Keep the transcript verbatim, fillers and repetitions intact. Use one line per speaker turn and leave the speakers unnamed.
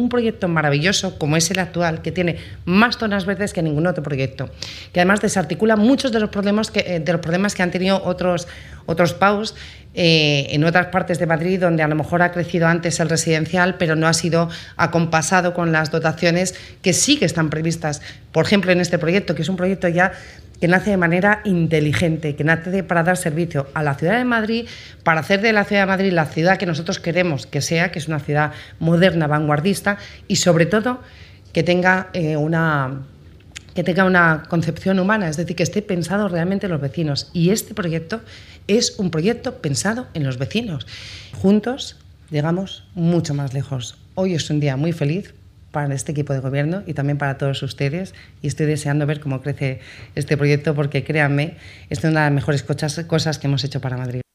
un proyecto maravilloso como es el actual, que tiene más zonas verdes que ningún otro proyecto, que además desarticula muchos de los problemas que, de los problemas que han tenido otros, otros P A Us eh, en otras partes de Madrid, donde a lo mejor ha crecido antes el residencial, pero no ha sido acompasado con las dotaciones que sí que están previstas, por ejemplo, en este proyecto, que es un proyecto ya que nace de manera inteligente, que nace para dar servicio a la ciudad de Madrid, para hacer de la ciudad de Madrid la ciudad que nosotros queremos que sea, que es una ciudad moderna, vanguardista y, sobre todo, que tenga eh, una... que tenga una concepción humana, es decir, que esté pensado realmente en los vecinos. Y este proyecto es un proyecto pensado en los vecinos. Juntos llegamos mucho más lejos. Hoy es un día muy feliz para este equipo de gobierno y también para todos ustedes, y estoy deseando ver cómo crece este proyecto, porque créanme, es una de las mejores cosas que hemos hecho para Madrid.